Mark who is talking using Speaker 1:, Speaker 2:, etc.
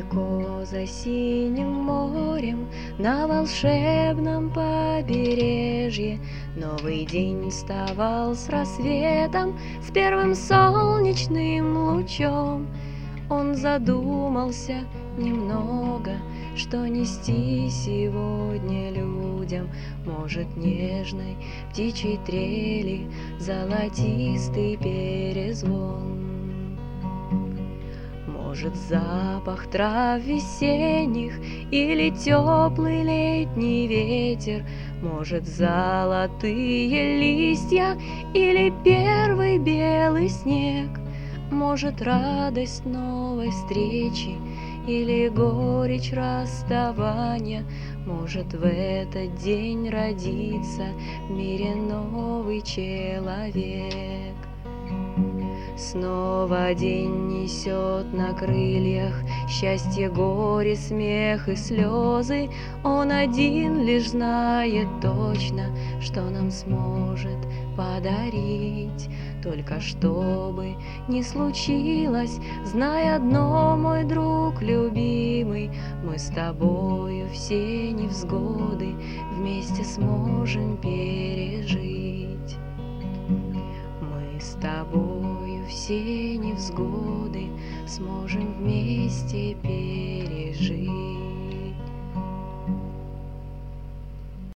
Speaker 1: Далеко за синим морем, на волшебном побережье, новый день вставал с рассветом, с первым солнечным лучом. Он задумался немного, что нести сегодня людям. Может, нежной птичьей трели золотистый перезвон. Может, запах трав весенних или теплый летний ветер, может, золотые листья или первый белый снег, может, радость новой встречи или горечь расставания, может, в этот день родится в мире новый человек. Снова день несет на крыльях счастье, горе, смех и слезы. Он один лишь знает точно, что нам сможет подарить. Только что бы ни случилось, знай одно, мой друг любимый, мы с тобою все невзгоды вместе сможем пережить. Мы с тобою все невзгоды сможем вместе пережить.